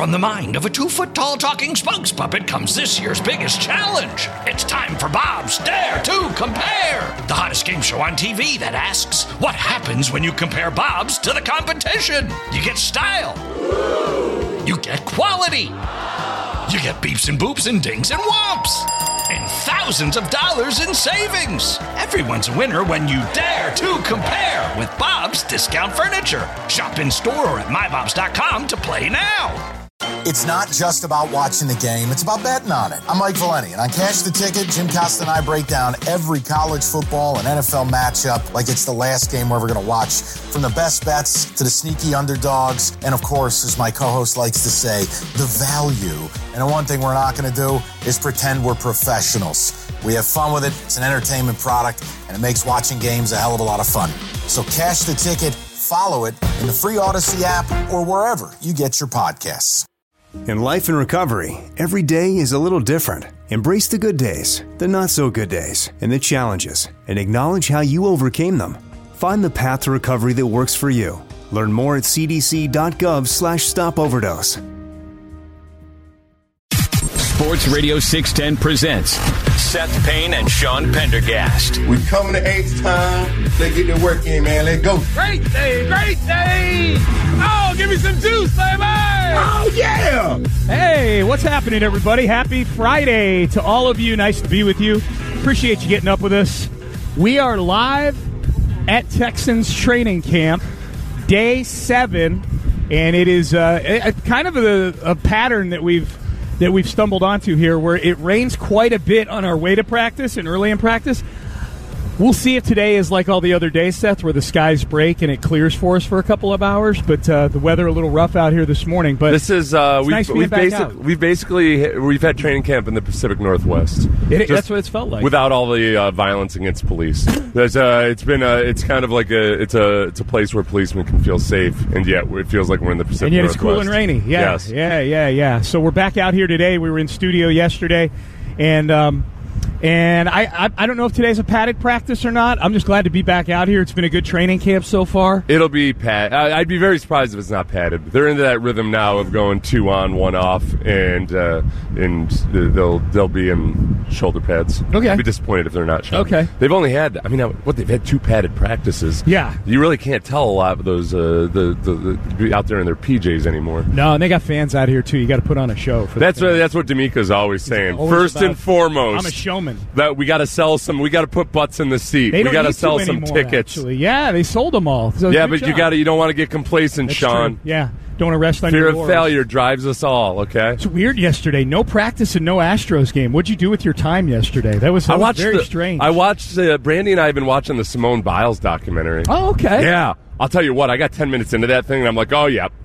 From the mind of a 2-foot-tall talking spokes puppet comes this year's biggest challenge. It's time for Bob's Dare to Compare, the hottest game show on TV that asks, what happens when you compare Bob's to the competition? You get style. You get quality. You get beeps and boops and dings and whomps. And thousands of dollars in savings. Everyone's a winner when you dare to compare with Bob's Discount Furniture. Shop in store or at mybobs.com to play now. It's not just about watching the game, it's about betting on it. I'm Mike Valeni, and on Cash the Ticket, Jim Costa and I break down every college football and NFL matchup like it's the last game we're ever going to watch. From the best bets to the sneaky underdogs, and of course, as my co-host likes to say, the value. And the one thing we're not going to do is pretend we're professionals. We have fun with it, it's an entertainment product, and it makes watching games a hell of a lot of fun. So Cash the Ticket, follow it in the free Odyssey app or wherever you get your podcasts. In life and recovery, every day is a little different. Embrace the good days, the not-so-good days, and the challenges, and acknowledge how you overcame them. Find the path to recovery that works for you. Learn more at cdc.gov/stopoverdose. Sports Radio 610 presents Seth Payne and Sean Pendergast. We coming to H-Town. Let's get the work in, man. Let's go. Great day, great day. Oh, give me some juice, baby. Oh, yeah. Hey, what's happening, everybody? Happy Friday to all of you. Nice to be with you. Appreciate you getting up with us. We are live at Texans training camp, day 7, and it is kind of a pattern that we've stumbled onto here, where it rains quite a bit on our way to practice and early in practice. We'll see if today is like all the other days, Seth, where the skies break and it clears for us for a couple of hours. But the weather a little rough out here this morning. But this is we've had training camp in the Pacific Northwest. That's what it's felt like, without all the violence against police. It's kind of like it's a place where policemen can feel safe, and yet it feels like we're in the Pacific Northwest. And yet it's cool and rainy. Yeah, yes. Yeah. So we're back out here today. We were in studio yesterday, and I don't know if today's a padded practice or not. I'm just glad to be back out here. It's been a good training camp so far. It'll be padded. I'd be very surprised if it's not padded. They're into that rhythm now of going 2 on, 1 off, and they'll be in shoulder pads. Okay. I'd be disappointed if they're not. Okay. They've only had, they've had 2 padded practices. Yeah. You really can't tell a lot of those the out there in their PJs anymore. No, and they got fans out here too. You got to put on a show. That's what D'Amica's always saying. First and foremost, I'm a showman. That we got to sell some. We got to put butts in the seat. We got to sell some tickets. Actually. Yeah, they sold them all. So yeah, but you don't want to get complacent, That's Sean. True. Yeah, don't want to rest on Fear your of laurels. failure drives us all. Okay. It's weird yesterday. No practice and no Astros game. What'd you do with your time yesterday? That was very strange. I watched. Brandy and I have been watching the Simone Biles documentary. Oh, okay. Yeah. I'll tell you what, I got 10 minutes into that thing, and I'm like, oh, yep.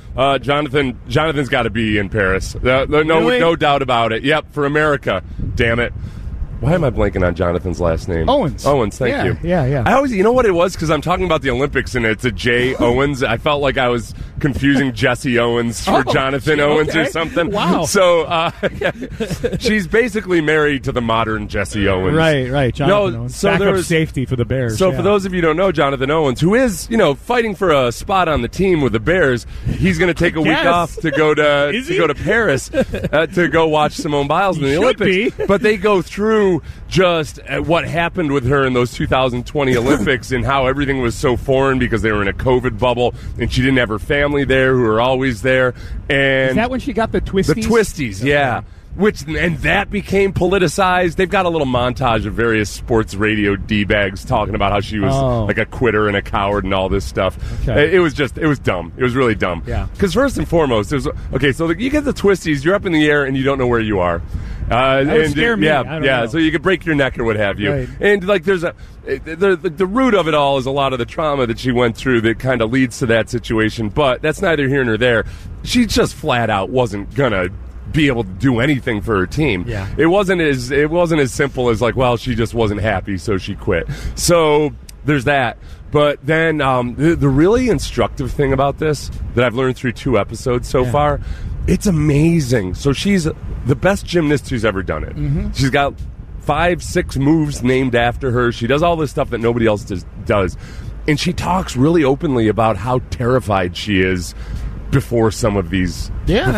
Jonathan's got to be in Paris. No doubt about it. Yep, for America. Damn it. Why am I blanking on Jonathan's last name? Owens, thank you. Yeah. I always, you know what it was? Because I'm talking about the Olympics, and it's a J. Owens. I felt like I was confusing Jesse Owens for Jonathan Owens or something. Wow. So she's basically married to the modern Jesse Owens. Right. Jonathan Owens. So backup safety for the Bears. So for those of you who don't know Jonathan Owens, who is, fighting for a spot on the team with the Bears, he's going to take a week off to go to Paris to go watch Simone Biles in the Olympics. But they go through just what happened with her in those 2020 Olympics and how everything was so foreign because they were in a COVID bubble and she didn't have her family there who were always there. And is that when she got the twisties? The twisties, yeah. And that became politicized. They've got a little montage of various sports radio D-bags talking about how she was like a quitter and a coward and all this stuff. Okay. It was dumb. It was really dumb. Yeah. Because first and foremost, so you get the twisties, you're up in the air and you don't know where you are. That would scare me. Yeah. So you could break your neck or what have you. Right. And there's the root of it all is a lot of the trauma that she went through that kind of leads to that situation. But that's neither here nor there. She just flat out wasn't gonna be able to do anything for her team. Yeah. It wasn't as simple as like, well, she just wasn't happy, so she quit. So there's that. But then the really instructive thing about this that I've learned through 2 episodes so far, it's amazing. So she's the best gymnast who's ever done it. Mm-hmm. She's got 5-6 moves named after her. She does all this stuff that nobody else does. And she talks really openly about how terrified she is before some of these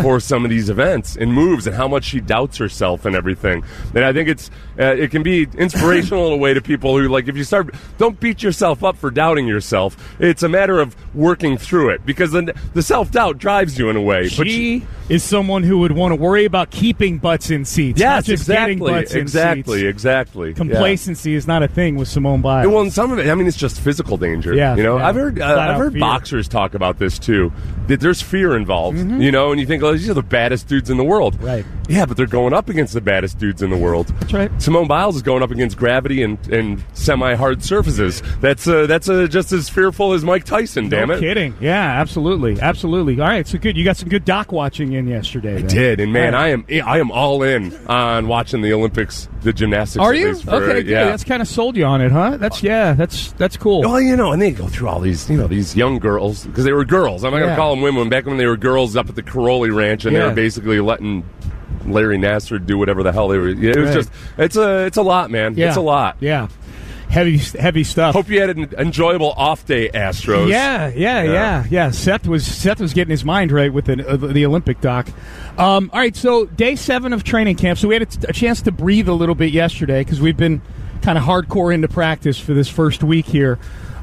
events and moves, and how much she doubts herself and everything. And I think it can be inspirational in a way to people who, like, if you don't beat yourself up for doubting yourself. It's a matter of working through it, because the self-doubt drives you in a way. She is someone who would want to worry about keeping butts in seats, not just getting butts in seats. Exactly. Complacency is not a thing with Simone Biles. Well, and some of it, I mean, it's just physical danger. I've heard boxers talk about this too. That there's fear involved, and you think, these are the baddest dudes in the world. Right. Yeah, but they're going up against the baddest dudes in the world. That's right. Simone Biles is going up against gravity and semi-hard surfaces. That's just as fearful as Mike Tyson, damn it. No kidding. Yeah, absolutely. All right, so good. You got some good doc watching in yesterday. I did, and man, I am all in on watching the Olympics, the gymnastics. Are you? Okay, good. Yeah. That's kind of sold you on it, huh? That's cool. Well, and they go through all these, these young girls, because they were girls. I'm not going to call them women. Back when they were girls up at the Caroli Ranch, and they were basically letting Larry Nassar do whatever the hell they were. It was just, it's a lot, man. Yeah. It's a lot. Yeah. Heavy stuff. Hope you had an enjoyable off day, Astros. Yeah. Seth was getting his mind right with the Olympic doc. All right, so day 7 of training camp. So we had a chance to breathe a little bit yesterday because we've been kind of hardcore into practice for this first week here.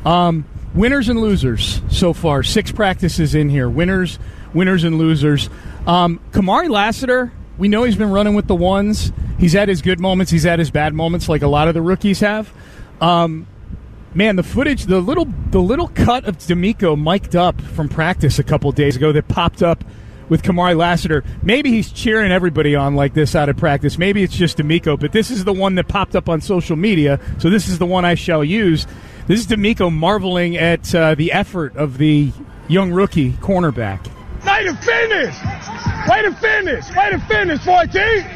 Winners and losers so far. 6 practices in here. Winners and losers. Kamari Lassiter, we know he's been running with the ones. He's had his good moments. He's had his bad moments, like a lot of the rookies have. Man, the footage, the little cut of D'Amico mic'd up from practice a couple days ago that popped up with Kamari Lassiter. Maybe he's cheering everybody on like this out of practice. Maybe it's just D'Amico, but this is the one that popped up on social media, so this is the one I shall use. This is D'Amico marveling at the effort of the young rookie cornerback. Way to finish! Way to finish! Way to finish, 14!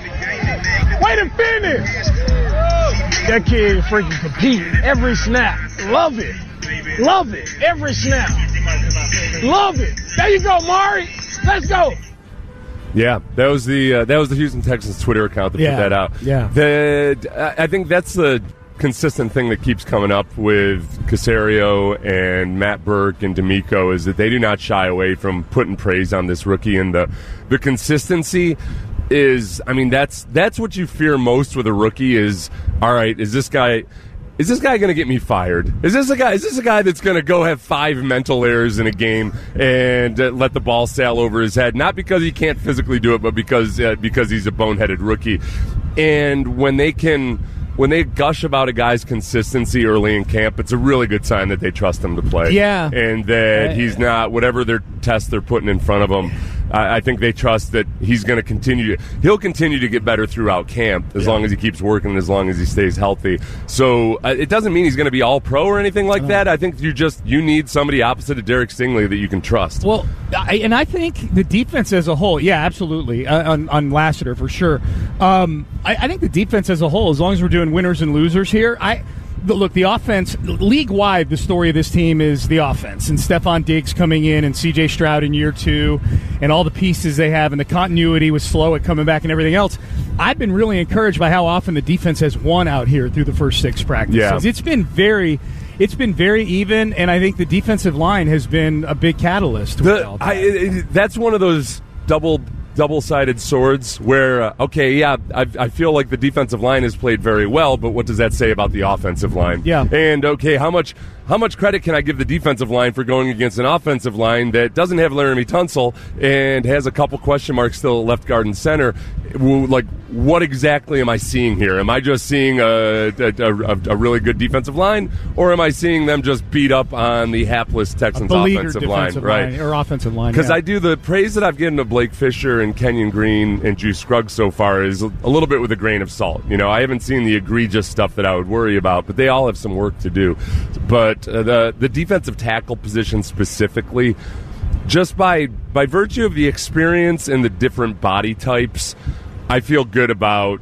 Way to finish! That kid is freaking competing every snap. Love it. Love it. Every snap. Love it. There you go, Mari. Let's go. Yeah, that was the Houston Texans Twitter account that put that out. Yeah. I think that's the consistent thing that keeps coming up with Caserio and Matt Burke and D'Amico is that they do not shy away from putting praise on this rookie, and the consistency is, I mean, that's what you fear most with a rookie is, all right, is this guy going to get me fired? Is this a guy that's going to go have 5 mental errors in a game and let the ball sail over his head? Not because he can't physically do it, but because he's a boneheaded rookie. And when they gush about a guy's consistency early in camp, it's a really good sign that they trust him to play. Yeah. And that he's not, whatever their test they're putting in front of him, I think they trust that he's going to continue to get better throughout camp as long as he keeps working and as long as he stays healthy. So it doesn't mean he's going to be all pro or anything like that. I think you need somebody opposite of Derek Stingley that you can trust. Well, I think the defense as a whole, yeah, absolutely, on Lassiter for sure. I think the defense as a whole, as long as we're doing winners and losers here, look, the offense, league-wide, the story of this team is the offense. And Stephon Diggs coming in and C.J. Stroud in year 2 and all the pieces they have and the continuity with Slow at coming back and everything else. I've been really encouraged by how often the defense has won out here through the first 6 practices. Yeah. It's been very even, and I think the defensive line has been a big catalyst. That's one of those double-sided swords where, I feel like the defensive line has played very well, but what does that say about the offensive line? Yeah. And, how much credit can I give the defensive line for going against an offensive line that doesn't have Laramie Tunsil and has a couple question marks still at left guard and center? Like, what exactly am I seeing here? Am I just seeing a really good defensive line, or am I seeing them just beat up on the hapless Texans offensive line? Right. Or offensive line. Because I do the praise that I've given to Blake Fisher and Kenyon Green and Juice Scruggs so far is a little bit with a grain of salt. I haven't seen the egregious stuff that I would worry about, but they all have some work to do. But the defensive tackle position specifically, just by virtue of the experience and the different body types, I feel good about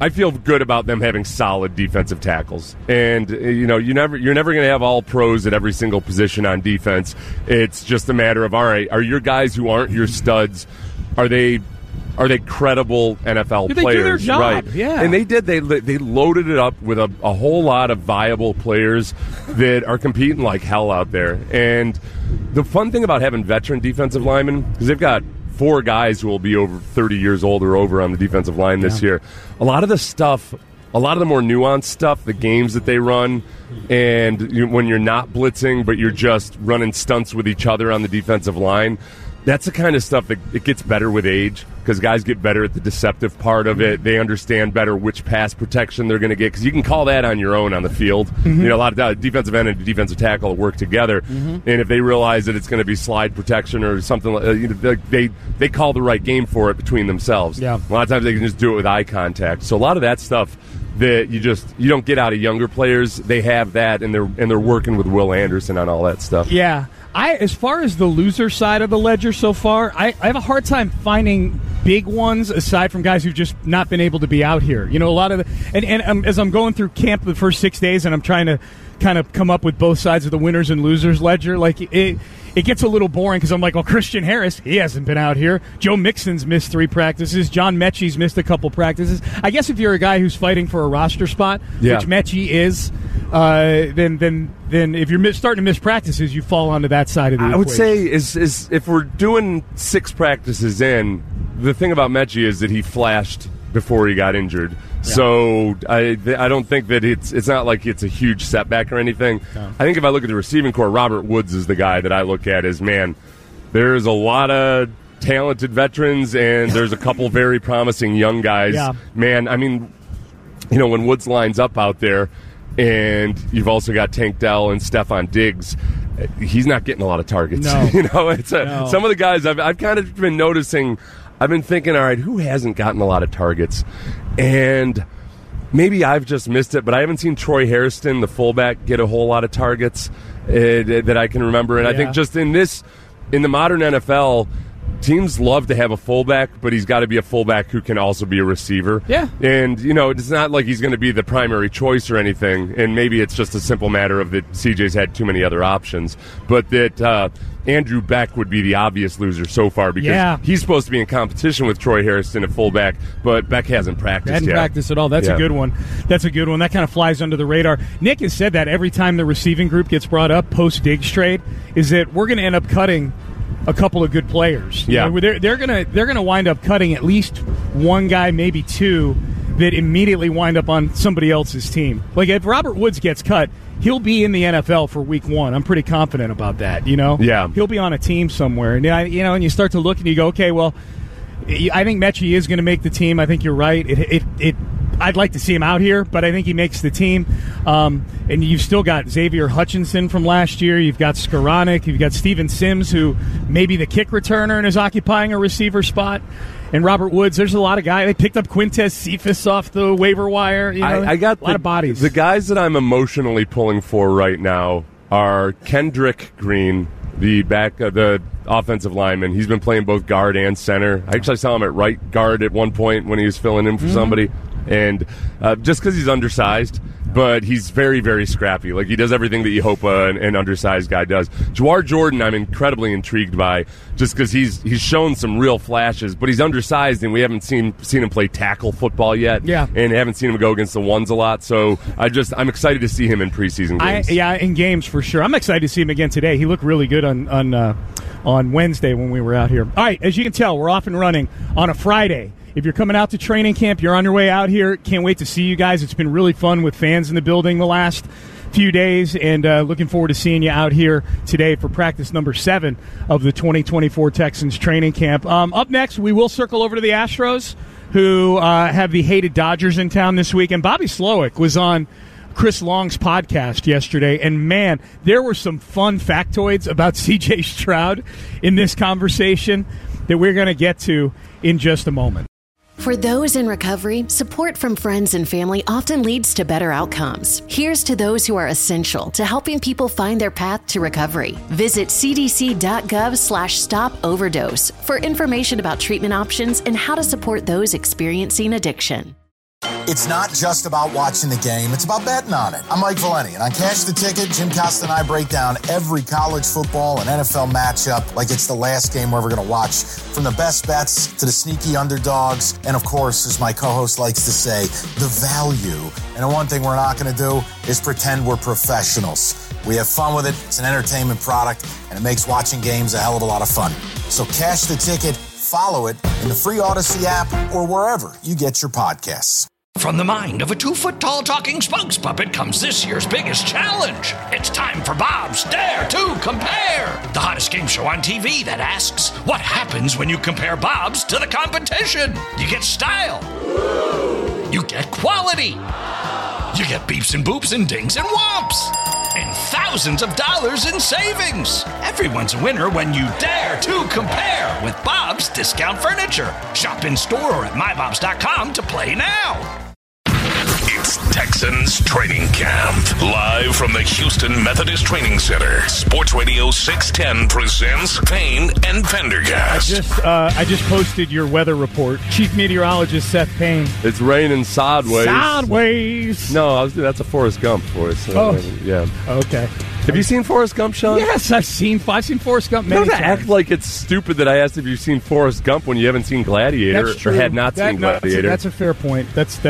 them having solid defensive tackles. And you're never going to have all pros at every single position on defense. It's just a matter of, all right, are your guys who aren't your studs, are they are they credible NFL players? They do their job, right? Yeah. And they did. They loaded it up with a whole lot of viable players that are competing like hell out there. And the fun thing about having veteran defensive linemen, because they've got 4 guys who will be over 30 years old or over on the defensive line this year. A lot of the stuff, a lot of the more nuanced stuff, the games that they run, and when you're not blitzing but you're just running stunts with each other on the defensive line, that's the kind of stuff that it gets better with age, because guys get better at the deceptive part of it. They understand better which pass protection they're going to get, because you can call that on your own on the field. A lot of defensive end and defensive tackle work together, and if they realize that it's going to be slide protection or something, they call the right game for it between themselves. Yeah. A lot of times they can just do it with eye contact. So a lot of that stuff that you don't get out of younger players, they have that, and they're working with Will Anderson on all that stuff. Yeah. As far as the loser side of the ledger so far, I have a hard time finding big ones aside from guys who've just not been able to be out here. A lot of as I'm going through camp the first 6 days and I'm trying to kind of come up with both sides of the winners and losers ledger, like it gets a little boring because I'm like, well, Christian Harris, he hasn't been out here. Joe Mixon's missed 3 practices. John Mechie's missed a couple practices. I guess if you're a guy who's fighting for a roster spot, which Mechie is, then if you're starting to miss practices, you fall onto that side of the equation. I would say is if we're doing 6 practices in, the thing about Mechie is that he flashed before he got injured. Yeah. So I don't think that it's not like it's a huge setback or anything. No. I think if I look at the receiving core, Robert Woods is the guy that I look at as, man, there's a lot of talented veterans and there's a couple very promising young guys. Yeah. Man, I mean, when Woods lines up out there, and you've also got Tank Dell and Stephon Diggs, he's not getting a lot of targets. No. Some of the guys I've kind of been noticing. I've been thinking, all right, who hasn't gotten a lot of targets? And maybe I've just missed it, but I haven't seen Troy Hairston, the fullback, get a whole lot of targets that I can remember. And I think just in the modern NFL, teams love to have a fullback, but he's got to be a fullback who can also be a receiver. Yeah. And, it's not like he's going to be the primary choice or anything, and maybe it's just a simple matter of that CJ's had too many other options, but that Andrew Beck would be the obvious loser so far because he's supposed to be in competition with Troy Hairston at fullback, but Beck hasn't practiced yet. Hasn't practiced at all. That's a good one. That's a good one. That kind of flies under the radar. Nick has said that every time the receiving group gets brought up post-Diggs trade is that we're going to end up cutting a couple of good players. Yeah. They're gonna wind up cutting at least one guy, maybe 2, that immediately wind up on somebody else's team. Like if Robert Woods gets cut, he'll be in the NFL for week 1. I'm pretty confident about that. Yeah. He'll be on a team somewhere, and and you start to look and you go, okay, well, I think Mechie is going to make the team. I think you're right. I'd like to see him out here, but I think he makes the team. And you've still got Xavier Hutchinson from last year. You've got Skoranek. You've got Steven Sims, who may be the kick returner and is occupying a receiver spot. And Robert Woods, there's a lot of guys. They picked up Quintez Cephas off the waiver wire. I got a lot of bodies. The guys that I'm emotionally pulling for right now are Kendrick Green, the offensive lineman. He's been playing both guard and center. I actually saw him at right guard at one point when he was filling in for somebody. And just because he's undersized, but he's very, very scrappy. Like, he does everything that you hope an undersized guy does. Jawar Jordan, I'm incredibly intrigued by, just because he's shown some real flashes, but he's undersized, and we haven't seen him play tackle football yet. Yeah. And haven't seen him go against the ones a lot. So I'm excited to see him in preseason games. In games for sure. I'm excited to see him again today. He looked really good on Wednesday when we were out here. All right, as you can tell, we're off and running on a Friday. If you're coming out to training camp, you're on your way out here. Can't wait to see you guys. It's been really fun with fans in the building the last few days, and looking forward to seeing you out here today for practice number 7 of the 2024 Texans training camp. Up next, we will circle over to the Astros, who have the hated Dodgers in town this week. And Bobby Slowick was on Chris Long's podcast yesterday, and man, there were some fun factoids about C.J. Stroud in this conversation that we're going to get to in just a moment. For those in recovery, support from friends and family often leads to better outcomes. Here's to those who are essential to helping people find their path to recovery. Visit cdc.gov/stop-overdose for information about treatment options and how to support those experiencing addiction. It's not just about watching the game, it's about betting on it. I'm Mike Valeni, and on Cash the Ticket, Jim Costa and I break down every college football and NFL matchup like it's the last game we're ever going to watch, from the best bets to the sneaky underdogs, and of course, as my co-host likes to say, the value. And the one thing we're not going to do is pretend we're professionals. We have fun with it, it's an entertainment product, and it makes watching games a hell of a lot of fun. So Cash the Ticket, follow it in the free Odyssey app or wherever you get your podcasts. From the mind of a 2-foot-tall talking spokes puppet comes this year's biggest challenge. It's time for Bob's Dare to Compare, the hottest game show on TV that asks, what happens when you compare Bob's to the competition? You get style. You get quality. You get beeps and boops and dings and whomps. And thousands of dollars in savings. Everyone's a winner when you dare to compare with Bob's Discount Furniture. Shop in store or at mybobs.com to play now. It's Texans Training Camp. Live from the Houston Methodist Training Center. Sports Radio 610 presents Payne and Pendergast. I just posted your weather report. Chief Meteorologist Seth Payne. It's raining sideways. Sideways. No, that's a Forrest Gump voice. Yeah. Okay. Have you seen Forrest Gump, Sean? Yes, I've seen Forrest Gump many times. Don't act like it's stupid that I asked if you've seen Forrest Gump when you haven't seen Gladiator. That's true. Or had not seen Gladiator. That's a fair point.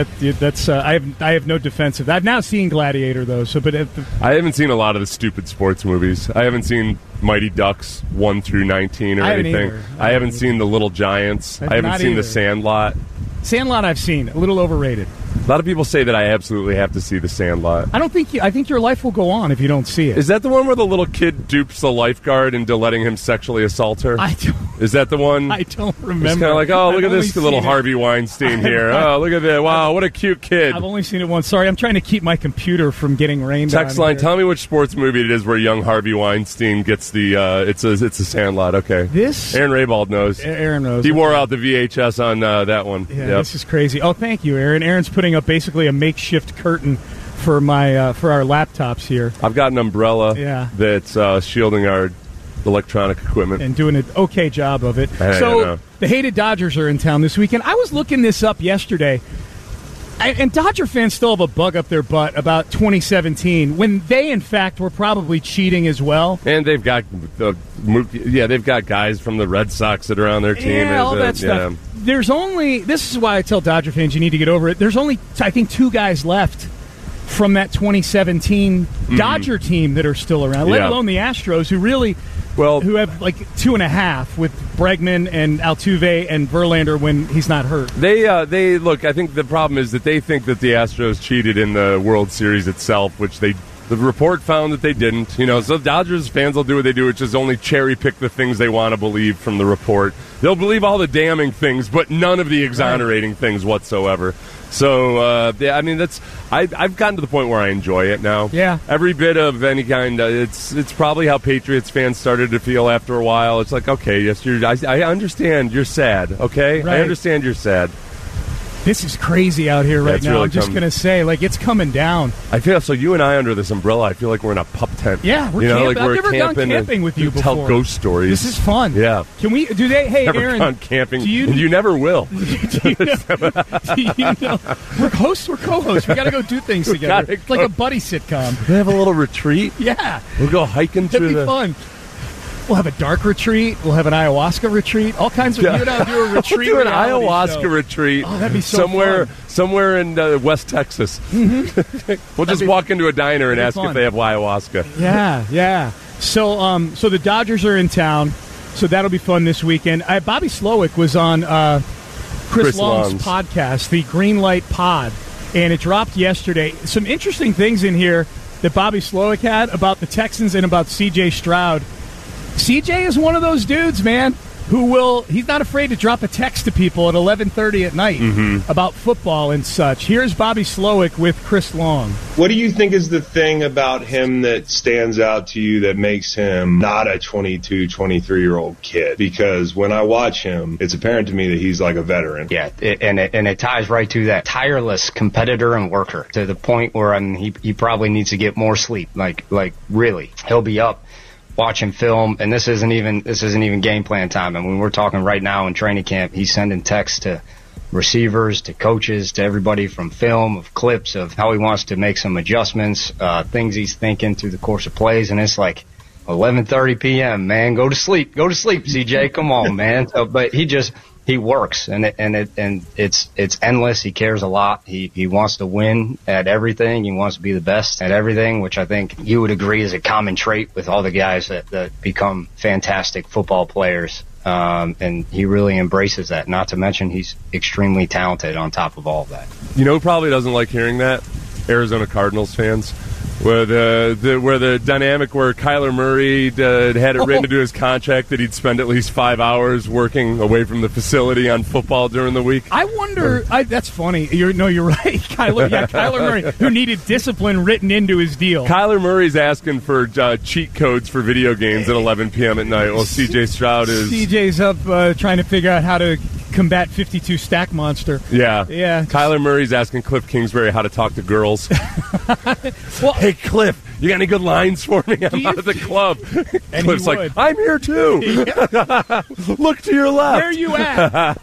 I have no defense of that. I've now seen Gladiator though. I haven't seen a lot of the stupid sports movies. I haven't seen Mighty Ducks 1 through 19 or anything. I haven't seen The Little Giants. I haven't seen The Sandlot. Sandlot I've seen. A little overrated. A lot of people say that I absolutely have to see The Sandlot. I think your life will go on if you don't see it. Is that the one where the little kid dupes the lifeguard into letting him sexually assault her? Is that the one? I don't remember. It's kind of like, oh, look at this little Harvey Weinstein here. Oh, look at that. Wow, what a cute kid. I've only seen it once. Sorry, I'm trying to keep my computer from getting rained on. Text line, tell me which sports movie it is where young Harvey Weinstein gets the, it's a Sandlot. Okay. Aaron Raybald knows. Aaron knows. He wore out the VHS on that one. Yeah, This is crazy. Oh, thank you, Aaron. Aaron's putting up basically a makeshift curtain for my for our laptops here. I've got an umbrella that's shielding our electronic equipment and doing an okay job of it. So the hated Dodgers are in town this weekend. I was looking this up yesterday, and Dodger fans still have a bug up their butt about 2017 when they in fact were probably cheating as well. And they've got they've got guys from the Red Sox that are on their team. Yeah, all that stuff. There's only, this is why I tell Dodger fans you need to get over it. There's only, I think, 2 guys left from that 2017 Dodger team that are still around, let alone the Astros, who have like 2.5 with Bregman and Altuve and Verlander when he's not hurt. They look. I think the problem is that they think that the Astros cheated in the World Series itself, which the report found that they didn't. So Dodgers fans will do what they do, which is only cherry pick the things they want to believe from the report. They'll believe all the damning things, but none of the exonerating things whatsoever. So, I've gotten to the point where I enjoy it now. Yeah. Every bit of any kind, it's probably how Patriots fans started to feel after a while. It's like, okay, yes, I understand you're sad, okay? Right. I understand you're sad. This is crazy out here right now. Really I'm just going to say, it's coming down. I feel so. You and I under this umbrella, I feel like we're in a pup tent. Yeah, we're camping. I've never gone camping with you before. Tell ghost stories. This is fun. Yeah. Can we? Do they? Hey, never Aaron, gone camping. You never will. We're hosts. We're co-hosts. We got to go do things together. It's like a buddy sitcom. We have a little retreat. Yeah. We'll go hiking through That'd be fun. We'll have a dark retreat. We'll have an ayahuasca retreat. All kinds of. You and I'll do a retreat. We'll do an ayahuasca retreat. Oh, that'd be so fun. Somewhere in West Texas. Mm-hmm. We'll just walk into a diner and ask if they have ayahuasca. Yeah. So the Dodgers are in town. So that'll be fun this weekend. Bobby Slowick was on Chris Long's podcast, the Greenlight Pod, and it dropped yesterday. Some interesting things in here that Bobby Slowick had about the Texans and about C.J. Stroud. CJ is one of those dudes, man, he's not afraid to drop a text to people at 11:30 at night about football and such. Here's Bobby Slowick with Chris Long. What do you think is the thing about him that stands out to you that makes him not a 22, 23-year-old kid? Because when I watch him, it's apparent to me that he's like a veteran. Yeah, and it ties right to that tireless competitor and worker to the point where he probably needs to get more sleep. Like really, he'll be up watching film, and this isn't even game plan time. And when we're talking right now in training camp, he's sending texts to receivers to coaches to everybody, from film, of clips of how he wants to make some adjustments, things he's thinking through the course of plays. And it's like 11:30 p.m., man, go to sleep, CJ, come on, man. So, but he works, and it's endless. He cares a lot. He wants to win at everything. He wants to be the best at everything, which I think you would agree is a common trait with all the guys that become fantastic football players. And he really embraces that. Not to mention he's extremely talented on top of all of that. You know who probably doesn't like hearing that? Arizona Cardinals fans. Where the dynamic where Kyler Murray had it written into his contract that he'd spend at least 5 hours working away from the facility on football during the week. I wonder. That's funny. You're right. Kyler Murray, who needed discipline written into his deal. Kyler Murray's asking for cheat codes for video games at 11 p.m. at night. Well, C.J. Stroud is. CJ's up trying to figure out how to combat 52 stack monster. Yeah. Kyler Murray's asking Cliff Kingsbury how to talk to girls. Well, hey, Cliff, you got any good lines for me? I'm out of the club. Cliff's like, I'm here too. Look to your left. Where are you at?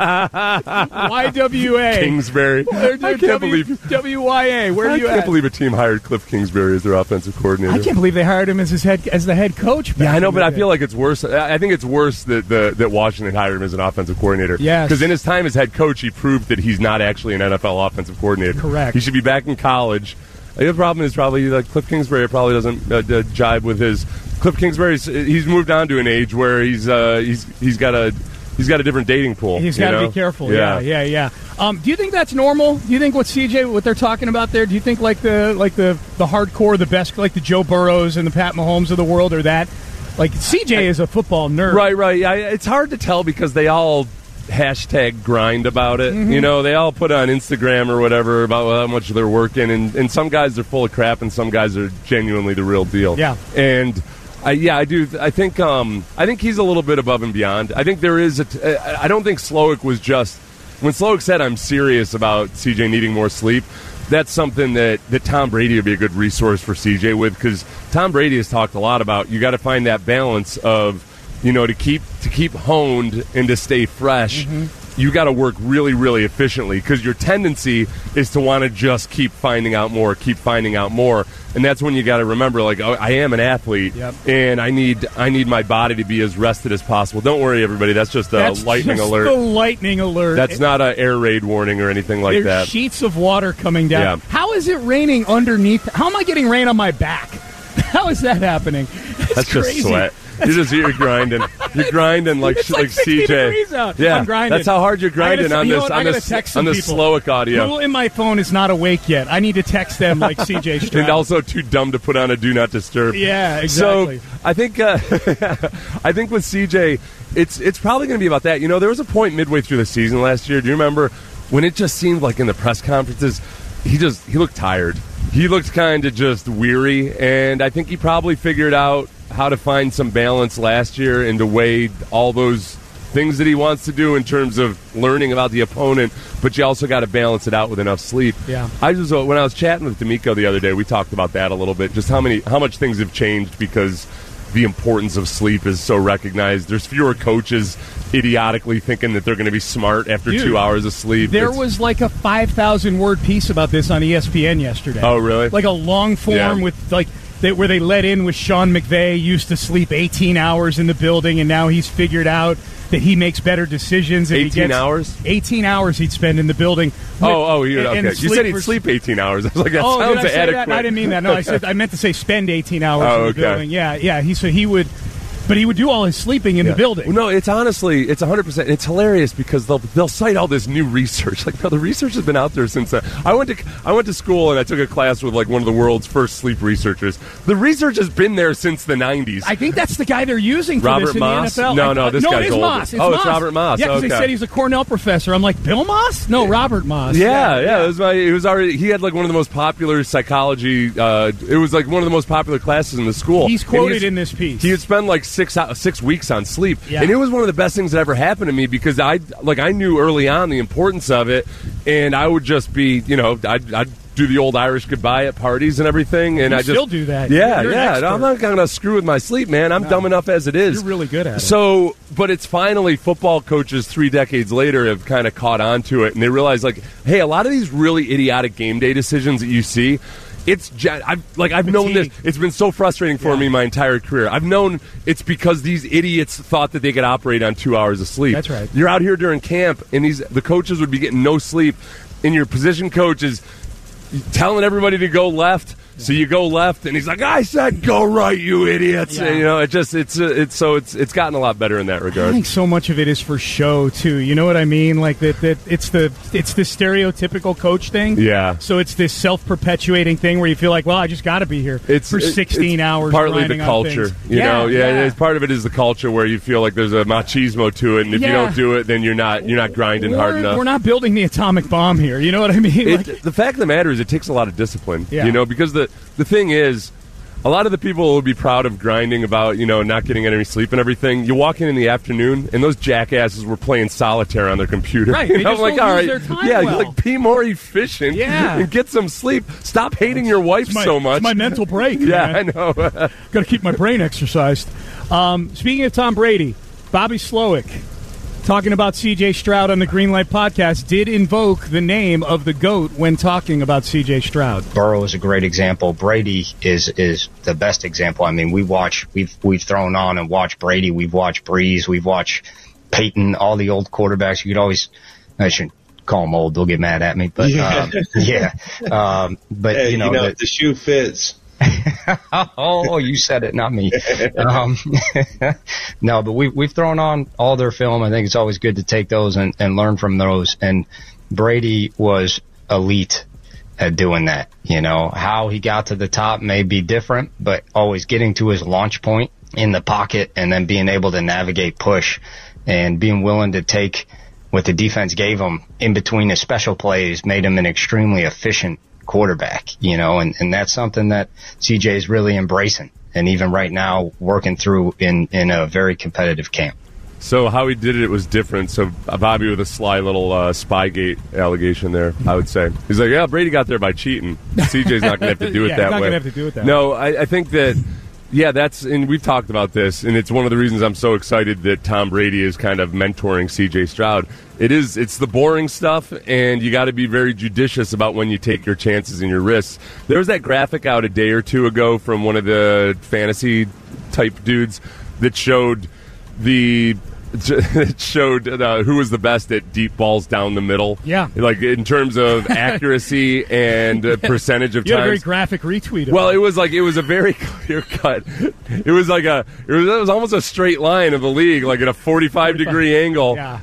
YWA. Kingsbury. I can't believe WYA. Where are you at? I can't believe a team hired Cliff Kingsbury as their offensive coordinator. I can't believe they hired him as the head coach. Yeah, I know, but I feel like it's worse. I think it's worse that Washington hired him as an offensive coordinator. Yes. Because in his time as head coach, he proved that he's not actually an NFL offensive coordinator. Correct. He should be back in college. The problem is probably Cliff Kingsbury probably doesn't jibe with his. Cliff Kingsbury's he's moved on to an age where he's got a different dating pool. He's got to be careful. Yeah. Do you think that's normal? Do you think what they're talking about there? Do you think like the hardcore, the best, like the Joe Burrows and the Pat Mahomes of the world, or that? Like CJ is a football nerd. Right. It's hard to tell because they all #grind about it. Mm-hmm. You know, they all put on Instagram or whatever about how much they're working, and some guys are full of crap, and some guys are genuinely the real deal. Yeah, and I do. I think he's a little bit above and beyond. I think there is. I don't think Slowick was just when Slowick said, "I'm serious about CJ needing more sleep." That's something that Tom Brady would be a good resource for CJ with, because Tom Brady has talked a lot about you got to find that balance of, you know, to keep honed and to stay fresh. Mm-hmm. You got to work really, really efficiently, because your tendency is to want to just keep finding out more, and that's when you got to remember, like, oh, I am an athlete, and I need my body to be as rested as possible. Don't worry, everybody. That's just a lightning alert. The lightning alert. That's not an air raid warning or anything like There's that. Sheets of water coming down. Yeah. How is it raining underneath? How am I getting rain on my back? How is that happening? That's crazy. Just sweat. You're grinding. You're grinding like CJ. Out. Yeah, I'm grinding. That's how hard you're grinding on this Slowick audio. Who in my phone is not awake yet? I need to text them like CJ Stroud. And also too dumb to put on a do not disturb. Yeah, exactly. So I think with CJ, it's probably going to be about that. You know, there was a point midway through the season last year. Do you remember when it just seemed like in the press conferences he looked tired. He looked kind of just weary, and I think he probably figured out how to find some balance last year and to weigh all those things that he wants to do in terms of learning about the opponent, but you also got to balance it out with enough sleep. Yeah. When I was chatting with D'Amico the other day, we talked about that a little bit, just how much things have changed because the importance of sleep is so recognized. There's fewer coaches idiotically thinking that they're going to be smart after 2 hours of sleep. There was like a 5,000-word piece about this on ESPN yesterday. Oh, really? Like a long form with like where they let in with Sean McVay used to sleep 18 hours in the building, and now he's figured out that he makes better decisions. 18 hours? 18 hours he'd spend in the building. Okay. You said he'd sleep 18 hours. I was like, that sounds did I say adequate. That? I didn't mean that. No, I meant to say spend 18 hours in the building. Yeah. He would do all his sleeping in the building. Well, no, it's honestly, it's 100%. It's hilarious because they'll cite all this new research. Like, no, the research has been out there since. I went to school and I took a class with like one of the world's first sleep researchers. The research has been there since the 90s. I think that's the guy they're using for Robert this in Moss? the NFL. No, this guy's older. Moss. It's Robert Moss. Yeah, because they said he's a Cornell professor. I'm like, Bill Moss? No, Robert Moss. Yeah. He had like one of the most popular psychology. It was like one of the most popular classes in the school. He's quoted in this piece. He would spend like 6 weeks on sleep, and it was one of the best things that ever happened to me because I knew early on the importance of it, and I would just be, I'd do the old Irish goodbye at parties and everything. And you I just still do that. Yeah, You're I'm not going to screw with my sleep, man. I'm dumb enough as it is. You're really good at it. So, but it's finally football coaches 3 decades later have kind of caught on to it, and they realize, like, hey, a lot of these really idiotic game day decisions that you see, I've known this. It's been so frustrating for me my entire career. I've known it's because these idiots thought that they could operate on 2 hours of sleep. That's right. You're out here during camp, and the coaches would be getting no sleep, and your position coach is telling everybody to go left. So you go left, and he's like, "I said go right, you idiots!" Yeah. And, you know, it's gotten a lot better in that regard. I think so much of it is for show too. You know what I mean? Like that it's the stereotypical coach thing. Yeah. So it's this self-perpetuating thing where you feel like, well, I just got to be here for 16 hours. Partly the culture, you know. Yeah, part of it is the culture where you feel like there's a machismo to it, and if you don't do it, then you're not grinding hard enough. We're not building the atomic bomb here. You know what I mean? The fact of the matter is, it takes a lot of discipline. Yeah. You know, because the thing is, a lot of the people will be proud of grinding about, you know, not getting any sleep and everything. You walk in the afternoon, and those jackasses were playing solitaire on their computer. Right. They just like, don't all use right, their time well. like, be more efficient. Yeah. And get some sleep. Stop hating your wife so much. It's my mental break. Yeah, man. I know. Got to keep my brain exercised. Speaking of Tom Brady, Bobby Slowick, talking about C.J. Stroud on the Greenlight Podcast, did invoke the name of the GOAT when talking about C.J. Stroud. Burrow is a great example. Brady is the best example. I mean, we've thrown on and watched Brady. We've watched Breeze. We've watched Peyton, all the old quarterbacks. You could always, I shouldn't call them old. They'll get mad at me. But, but hey, you know the shoe fits. Oh, you said it, not me. No, but we've thrown on all their film. I think it's always good to take those and learn from those. And Brady was elite at doing that. You know, how he got to the top may be different, but always getting to his launch point in the pocket and then being able to navigate push and being willing to take what the defense gave him in between his special plays made him an extremely efficient quarterback, you know, and that's something that CJ is really embracing, and even right now working through in a very competitive camp. So how he did it was different. So Bobby with a sly little Spygate allegation there, I would say. He's like, yeah, Brady got there by cheating. CJ's not going to have to do it that way. He's not going to have to do it that way. No, I think that, and we've talked about this, and it's one of the reasons I'm so excited that Tom Brady is kind of mentoring C.J. Stroud. It's the boring stuff, and you got to be very judicious about when you take your chances and your risks. There was that graphic out a day or two ago from one of the fantasy-type dudes that showed who was the best at deep balls down the middle. Yeah. Like, in terms of accuracy and percentage of you had times. a very graphic retweet of Well, it. it was a very clear cut. It was like it was almost a straight line of the league, like at a 45-degree angle. Yeah.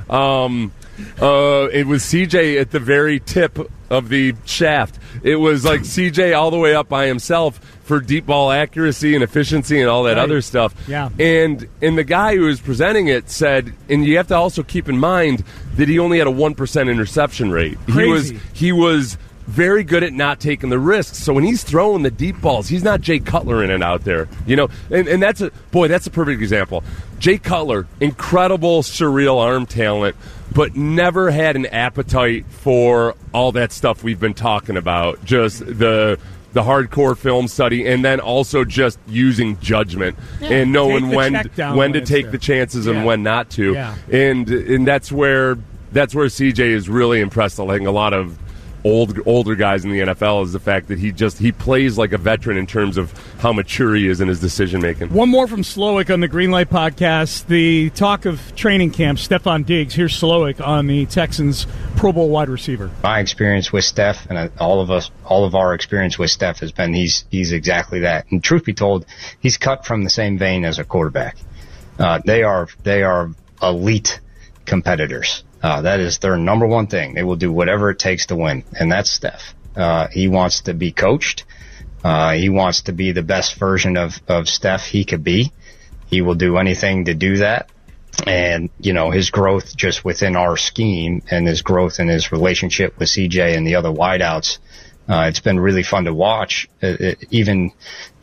It was CJ at the very tip of the shaft. It was like CJ all the way up by himself for deep ball accuracy and efficiency and all that other stuff. Yeah. And the guy who was presenting it said, and you have to also keep in mind that he only had a 1% interception rate. Crazy. He was very good at not taking the risks. So when he's throwing the deep balls, he's not Jay Cutler in it out there. You know, and that's a perfect example. Jay Cutler, incredible surreal arm talent, but never had an appetite for all that stuff we've been talking about. Just the hardcore film study, and then also just using judgment and knowing when to take the chances and when not to. Yeah. And that's where CJ is really impressed. I think a lot of older guys in the NFL is the fact that he plays like a veteran in terms of how mature he is in his decision making. One more from Slowick on the Greenlight Podcast. The talk of training camp, Stephon Diggs. Here's Slowick on the Texans' Pro Bowl wide receiver. My experience with Steph, and all of our experience with Steph has been he's exactly that. And truth be told, he's cut from the same vein as a quarterback. They are elite competitors. That is their number one thing. They will do whatever it takes to win, and that's Steph. He wants to be coached. He wants to be the best version of Steph he could be. He will do anything to do that. And, you know, his growth just within our scheme and his growth in his relationship with CJ and the other wideouts, it's been really fun to watch, even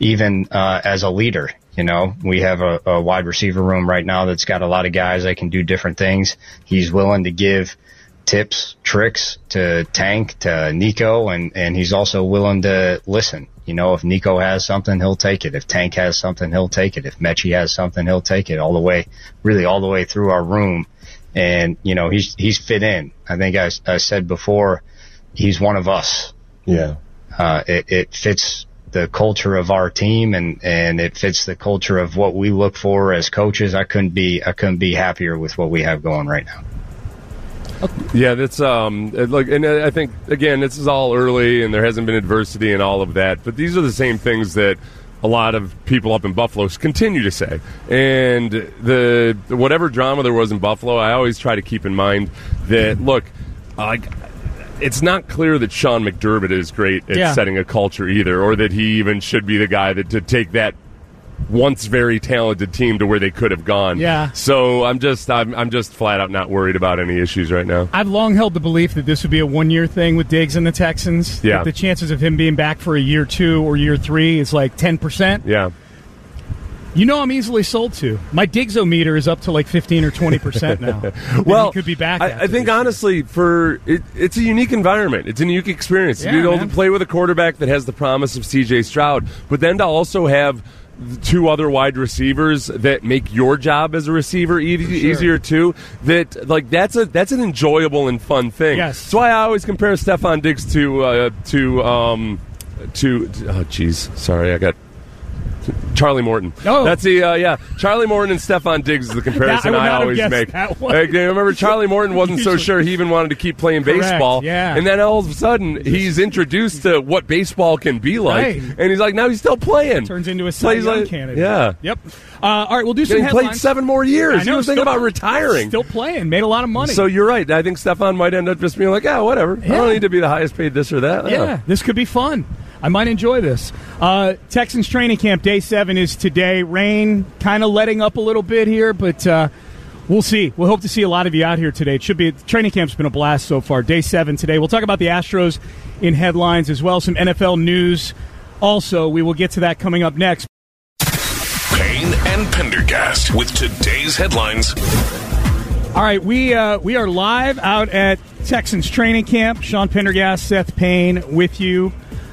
as a leader. You know, we have a wide receiver room right now that's got a lot of guys that can do different things. He's willing to give tips, tricks to Tank, to Nico, and he's also willing to listen. You know, if Nico has something, he'll take it. If Tank has something, he'll take it. If Mechie has something, he'll take it all the way through our room. And, you know, he's fit in. I think I said before, he's one of us. Yeah. It fits the culture of our team and it fits the culture of what we look for as coaches. I couldn't be happier with what we have going right now. Yeah, that's and I think again, this is all early, and there hasn't been adversity and all of that. But these are the same things that a lot of people up in Buffalo continue to say. And the whatever drama there was in Buffalo, I always try to keep in mind that look, it's not clear that Sean McDermott is great at setting a culture either, or that he even should be the guy to take that once very talented team to where they could have gone. Yeah. So I'm just flat out not worried about any issues right now. I've long held the belief that this would be a one-year thing with Diggs and the Texans. Yeah. That the chances of him being back for a year 2 or year 3 is like 10%. Yeah. You know, I'm easily sold to. My Diggs-o-meter is up to like 15 or 20% now. Well, he could be back. I think honestly, it's a unique environment. It's a unique experience to be able to play with a quarterback that has the promise of C.J. Stroud, but then to also have 2 other wide receivers that make your job as a receiver easier too. That's an enjoyable and fun thing. Yes. That's why I always compare Stephon Diggs sorry, I got Charlie Morton. Oh. That's Charlie Morton and Stephon Diggs is the comparison I always make. Remember, Charlie Morton wasn't so sure he even wanted to keep playing baseball. Yeah. And then all of a sudden, he's introduced to what baseball can be like. Right. And he's like, now he's still playing. Turns into a Cy Young candidate. Yeah. Yep. All right, we'll do some headlines. He played 7 more years. He was thinking about retiring. Still playing. Made a lot of money. So you're right. I think Stephon might end up just being like, whatever. Yeah. I don't need to be the highest paid this or that. Yeah, this could be fun. I might enjoy this. Texans training camp day 7 is today. Rain kind of letting up a little bit here, but we'll see. We'll hope to see a lot of you out here today. It should be. Training camp's been a blast so far. Day 7 today. We'll talk about the Astros in headlines as well. Some NFL news. Also, we will get to that coming up next. Payne and Pendergast with today's headlines. All right, we are live out at Texans training camp. Sean Pendergast, Seth Payne with you.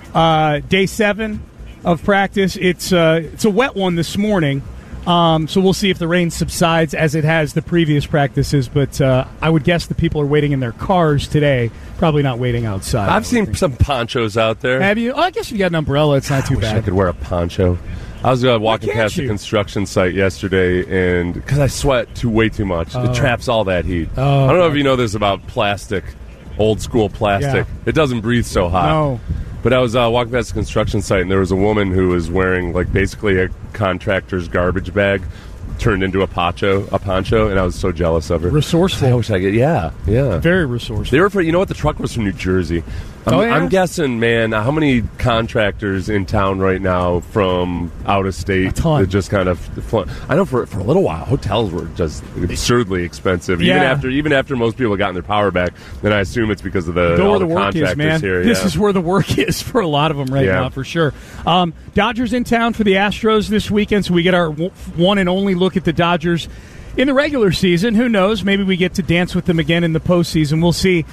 Day 7 of practice. It's a wet one this morning, so we'll see if the rain subsides as it has the previous practices. But I would guess the people are waiting in their cars today, probably not waiting outside. I've seen some ponchos out there. Have you? Oh, I guess if you got an umbrella, it's not too bad. I could wear a poncho. I was walking past a construction site yesterday, and because I sweat way too much, it traps all that heat. I don't know if you know this about plastic, old school plastic. Yeah. It doesn't breathe so hot. No. But I was walking past a construction site, and there was a woman who was wearing basically a contractor's garbage bag turned into a poncho, and I was so jealous of her. Resourceful. I wish I could. Yeah. Very resourceful. They were you know what? The truck was from New Jersey. I'm guessing, man, how many contractors in town right now from out of state? A ton. That just kind of. I know for a little while, hotels were just absurdly expensive. Yeah. Even after most people gotten their power back, then I assume it's because of all the work contractors is, man. here. This is where the work is for a lot of them right now, for sure. Dodgers in town for the Astros this weekend, so we get our one and only look at the Dodgers in the regular season. Who knows? Maybe we get to dance with them again in the postseason. We'll see.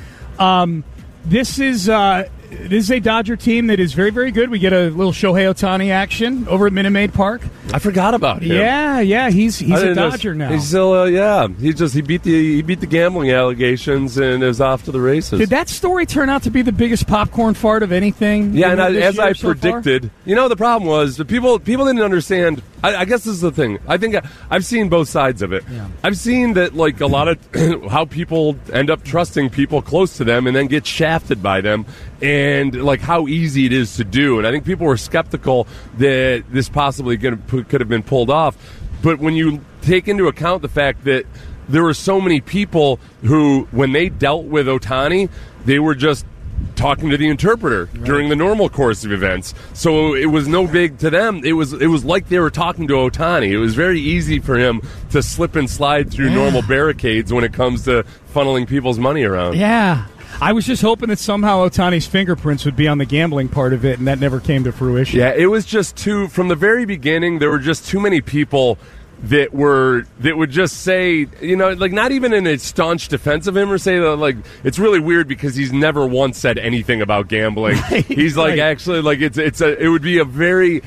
This is a Dodger team that is very, very good. We get a little Shohei Ohtani action over at Minute Maid Park. I forgot about him. Yeah, he's a Dodger now. He's still, he beat the gambling allegations and is off to the races. Did that story turn out to be the biggest popcorn fart of anything? Yeah, and as I predicted, the problem was the people didn't understand. I guess this is the thing. I think I've seen both sides of it. Yeah. I've seen that a lot of how people end up trusting people close to them and then get shafted by them, and how easy it is to do. And I think people were skeptical that this possibly could have been pulled off. But when you take into account the fact that there were so many people who, when they dealt with Ohtani, they were just talking to the interpreter during the normal course of events. So it was no big to them. It was like they were talking to Ohtani. It was very easy for him to slip and slide through normal barricades when it comes to funneling people's money around. Yeah. I was just hoping that somehow Ohtani's fingerprints would be on the gambling part of it, and that never came to fruition. Yeah, it was just from the very beginning, there were just too many people that would just say, like not even in a staunch defense of him or say that, like, it's really weird because he's never once said anything about gambling. Right, he's like, actually, like it would be a very,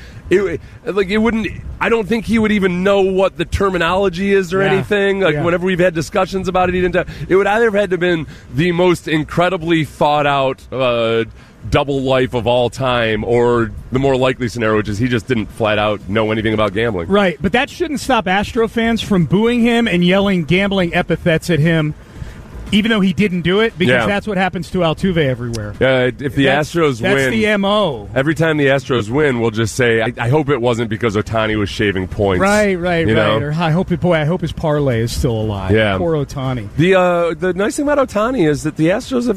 it wouldn't, I don't think he would even know what the terminology is or anything. Like whenever we've had discussions about it, it would either have had to have been the most incredibly thought out, double life of all time, or the more likely scenario, which is he just didn't flat out know anything about gambling. Right, but that shouldn't stop Astro fans from booing him and yelling gambling epithets at him, even though he didn't do it, because that's what happens to Altuve everywhere. If the Astros win... That's the M.O. Every time the Astros win, we'll just say, I hope it wasn't because Ohtani was shaving points. Right. Or I hope his parlay is still alive. Yeah. Poor Ohtani. The nice thing about Ohtani is that the Astros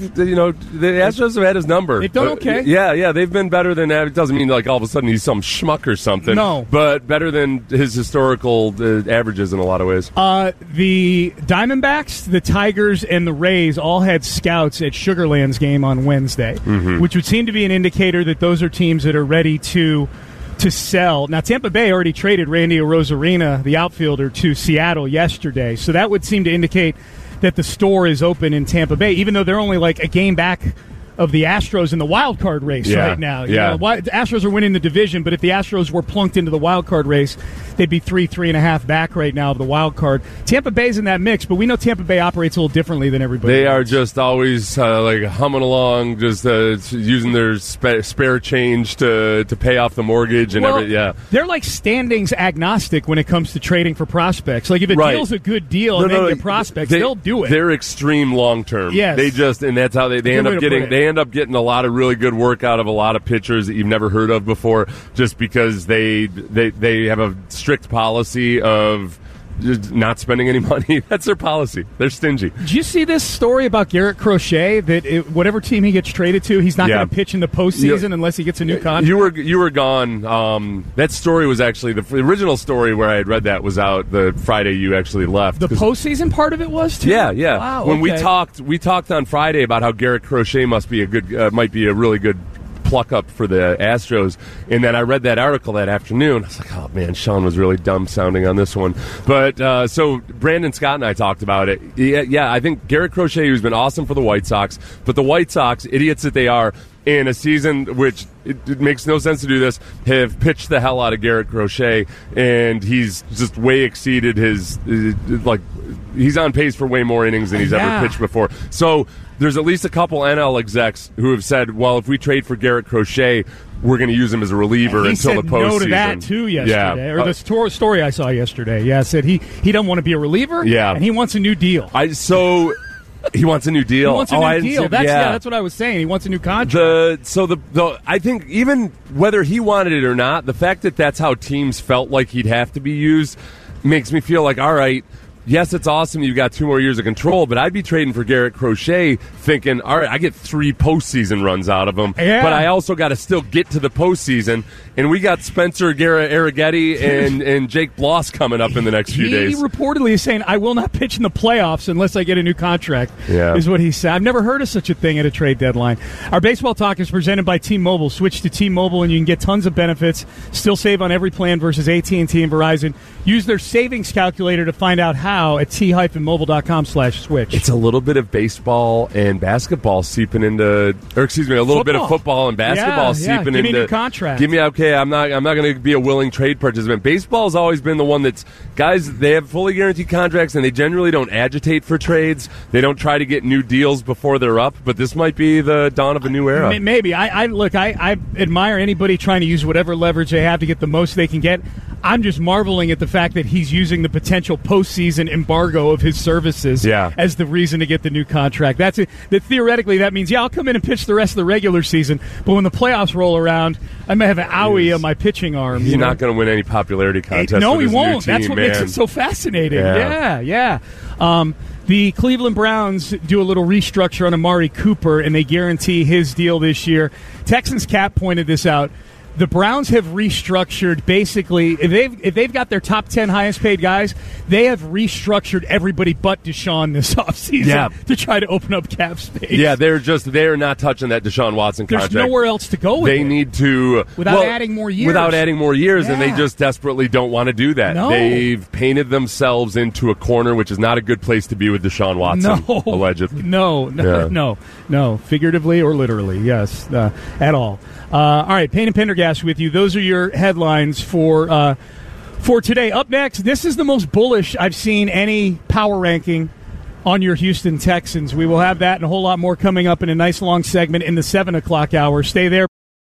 have had his number. They've done okay. Yeah, they've been better than that. It doesn't mean like all of a sudden he's some schmuck or something. No. But better than his historical averages in a lot of ways. The Diamondbacks, the Tigers, and the Rays all had scouts at Sugarland's game on Wednesday, which would seem to be an indicator that those are teams that are ready to sell. Now, Tampa Bay already traded Randy Arozarena, the outfielder, to Seattle yesterday, so that would seem to indicate that the store is open in Tampa Bay, even though they're only like a game back of the Astros in the wild card race right now. The Astros are winning the division, but if the Astros were plunked into the wild card race, they'd be 3.5 back right now of the wild card. Tampa Bay's in that mix, but we know Tampa Bay operates a little differently than everybody They else. are just always like humming along, just using their spare change to pay off the mortgage and everything. Yeah, they're like standings agnostic when it comes to trading for prospects. Like if a deal's a good deal and they get prospects, they'll do it. They're extreme long term. Yes. And that's how they end up getting. They end up getting a lot of really good work out of a lot of pitchers that you've never heard of before, just because they have a strict policy of just not spending any money. That's their policy. They're stingy. Did you see this story about Garrett Crochet, that whatever team he gets traded to, he's not going to pitch in the postseason unless he gets a new contract? You were gone. That story was actually the original story where I had read that was out the Friday you actually left. The postseason part of it was too? Yeah. Wow, when we talked on Friday about how Garrett Crochet might be a really good pluck up for the Astros, and then I read that article that afternoon. I was like, oh man, Sean was really dumb sounding on this one. But so Brandon Scott and I talked about it. Yeah, I think Garrett Crochet, who's been awesome for the White Sox, but the White Sox, idiots that they are, in a season which it makes no sense to do this, have pitched the hell out of Garrett Crochet, and he's just way exceeded his he's on pace for way more innings than he's ever pitched before. So there's at least a couple NL execs who have said, well, if we trade for Garrett Crochet, we're going to use him as a reliever until the postseason. He said no to that, too, yesterday. Or the story I saw yesterday. Yeah, said he doesn't want to be a reliever, and he wants a new deal. He wants a new deal. He wants a new deal. That's what I was saying. He wants a new contract. I think even whether he wanted it or not, the fact that that's how teams felt like he'd have to be used makes me feel like, all right, yes, it's awesome you've got 2 more years of control, but I'd be trading for Garrett Crochet thinking, all right, I get 3 postseason runs out of him, but I also got to still get to the postseason, and we got Spencer Arrighetti and Jake Bloss coming up in the next few days. He reportedly is saying, I will not pitch in the playoffs unless I get a new contract, is what he said. I've never heard of such a thing at a trade deadline. Our baseball talk is presented by T-Mobile. Switch to T-Mobile and you can get tons of benefits, still save on every plan versus AT&T and Verizon. Use their savings calculator to find out how at t-mobile.com/switch. It's a little bit of baseball and basketball seeping into, or excuse me, a little bit of football and basketball seeping into. Give me a new contract. Give me, okay, I'm not going to be a willing trade participant. Baseball's always been the one that's, guys, they have fully guaranteed contracts and they generally don't agitate for trades. They don't try to get new deals before they're up, but this might be the dawn of a new era. Maybe. I admire anybody trying to use whatever leverage they have to get the most they can get. I'm just marveling at the fact that he's using the potential postseason embargo of his services as the reason to get the new contract. That theoretically that means, I'll come in and pitch the rest of the regular season, but when the playoffs roll around, I may have an owie on my pitching arm. He's not going to win any popularity contest. No, he won't. Team, that's what makes it so fascinating. Yeah. The Cleveland Browns do a little restructure on Amari Cooper, and they guarantee his deal this year. Texans Cap pointed this out. The Browns have restructured basically. If they've got their top 10 highest paid guys, they have restructured everybody but Deshaun this offseason to try to open up cap space. Yeah, they're not touching that Deshaun Watson contract. There's nowhere else to go with They need to without adding more years. And they just desperately don't want to do that. No. They've painted themselves into a corner, which is not a good place to be with Deshaun Watson. Allegedly. No, figuratively or literally, yes, at all. All right, Payne and Pendergast with you. Those are your headlines for today. Up next, this is the most bullish I've seen any power ranking on your Houston Texans. We will have that and a whole lot more coming up in a nice long segment in the 7 o'clock hour. Stay there.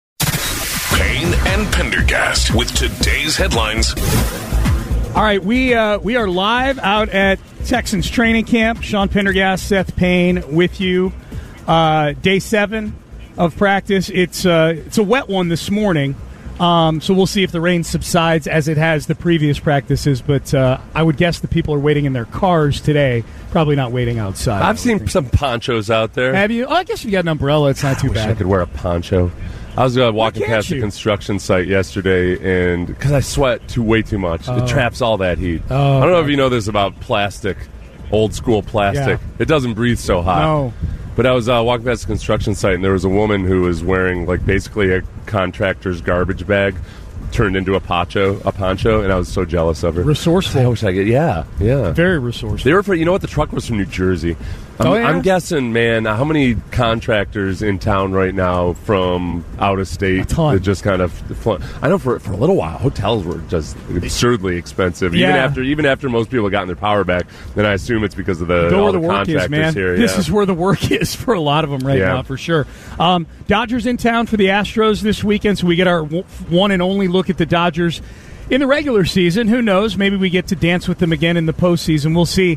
Payne and Pendergast with today's headlines. All right, we are live out at Texans training camp. Sean Pendergast, Seth Payne with you. Day 7 of practice. It's a wet one this morning, so we'll see if the rain subsides as it has the previous practices. But I would guess the people are waiting in their cars today, probably not waiting outside. I've seen some ponchos out there. Have you? Oh, I guess you got an umbrella. It's not too bad. I wish I could wear a poncho. I was walking past the construction site yesterday, and because I sweat way too much, it traps all that heat. I don't know if you know this about plastic, old school plastic. Yeah. It doesn't breathe so hot. No. But I was walking past the construction site, and there was a woman who was wearing basically a contractor's garbage bag turned into a poncho, and I was so jealous of her. Resourceful. I wish I could. Yeah. Very resourceful. They were you know what? The truck was from New Jersey. I'm guessing, man, how many contractors in town right now from out of state that just kind of... I know for a little while, hotels were just absurdly expensive. Yeah. Even after most people gotten their power back, then I assume it's because of all the work contractors is, man. here. This is where the work is for a lot of them right now, for sure. Dodgers in town for the Astros this weekend, so we get our one and only look at the Dodgers in the regular season. Who knows? Maybe we get to dance with them again in the postseason. We'll see.